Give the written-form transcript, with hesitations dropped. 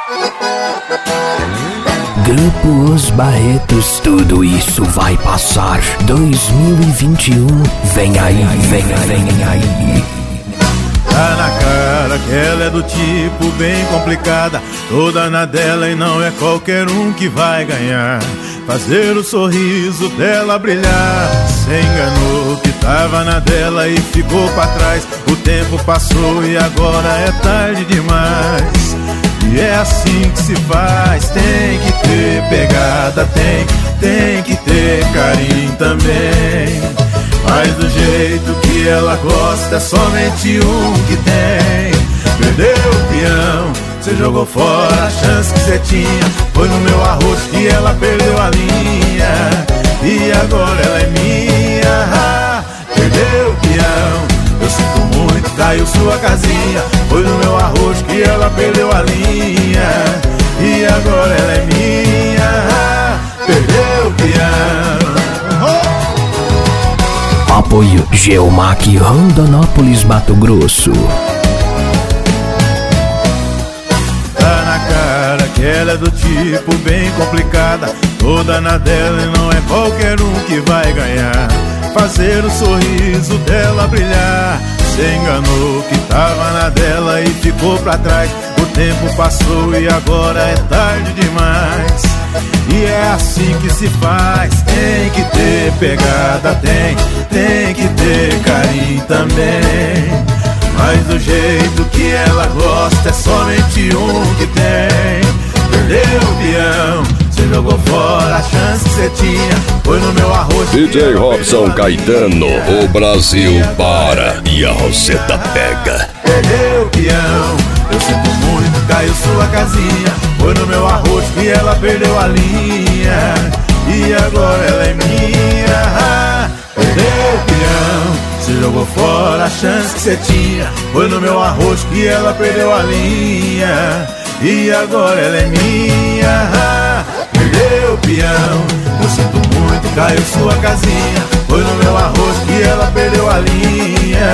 Grupo Os Barretos, tudo isso vai passar. 2021, vem aí, vem aí. Tá na cara que ela é do tipo bem complicada, toda na dela e não é qualquer um que vai ganhar. Fazer o sorriso dela brilhar, se enganou que tava na dela e ficou pra trás. O tempo passou e agora é tarde demais. E é assim que se faz, tem que ter pegada, tem que ter carinho também. Mas do jeito que ela gosta é somente um que tem. Perdeu o peão, você jogou fora a chance que você tinha. Foi no meu arroz que ela perdeu a linha. E agora ela é minha. Perdeu o peão, eu sinto muito, caiu sua casinha. Foi no meu arroz que ela perdeu a linha. E agora ela é minha. Perdeu o peão. Apoio Geomac Rondonópolis, Mato Grosso. Tá na cara que ela é do tipo bem complicada, toda na dela e não é qualquer um que vai ganhar. Fazer o sorriso dela brilhar, se enganou que tava na dela e ficou pra trás. O tempo passou e agora é tarde demais. E é assim que se faz, tem que ter pegada, tem que ter carinho também. Mas do jeito que ela gosta é somente um que tem. Perdeu o peão, você jogou fora a chance que você tinha. Foi no meu arroz. DJ Robson Caetano, o Brasil para e a Roseta pega. Perdeu o peão, eu sinto muito, caiu sua casinha. Foi no meu arroz que ela perdeu a linha. E agora ela é minha. Perdeu o peão, você jogou fora a chance que você tinha. Foi no meu arroz que ela perdeu a linha. E agora ela é minha. Perdeu o peão, eu sinto muito, caiu sua casinha. Foi no meu arroz que ela perdeu a linha.